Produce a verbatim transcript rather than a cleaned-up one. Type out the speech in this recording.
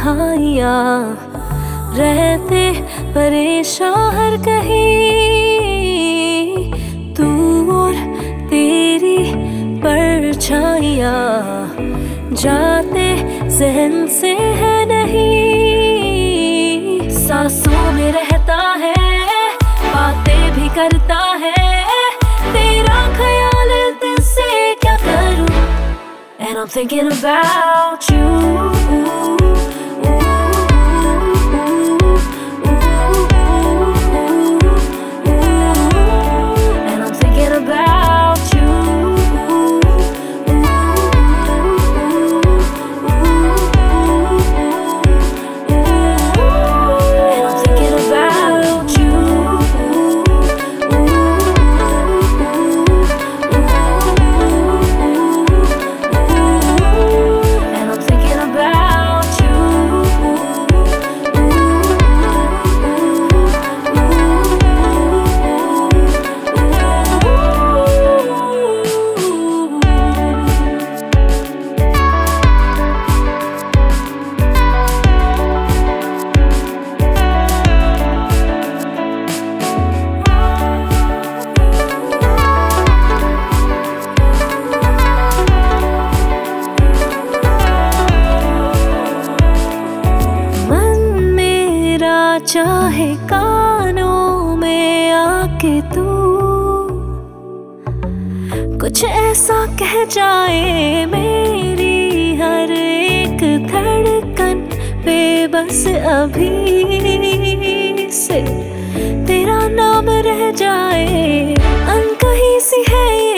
तन्हाइयाँ, रहते परेशान हर कहीं, तू और तेरी परछाइयाँ जाते ज़हन से है नहीं। सांसों में रहता है, बातें भी करता है, तेरा ख्याल दिल से क्या करूं। And I'm thinking about you. And I'm thinking about you. And I'm thinking about you. And I'm thinking about you. चाहे कानों में आके तू कुछ ऐसा कह जाए, मेरी हर एक धड़कन पे बस अभी से तेरा नाम रह जाए। अनकही सी है ये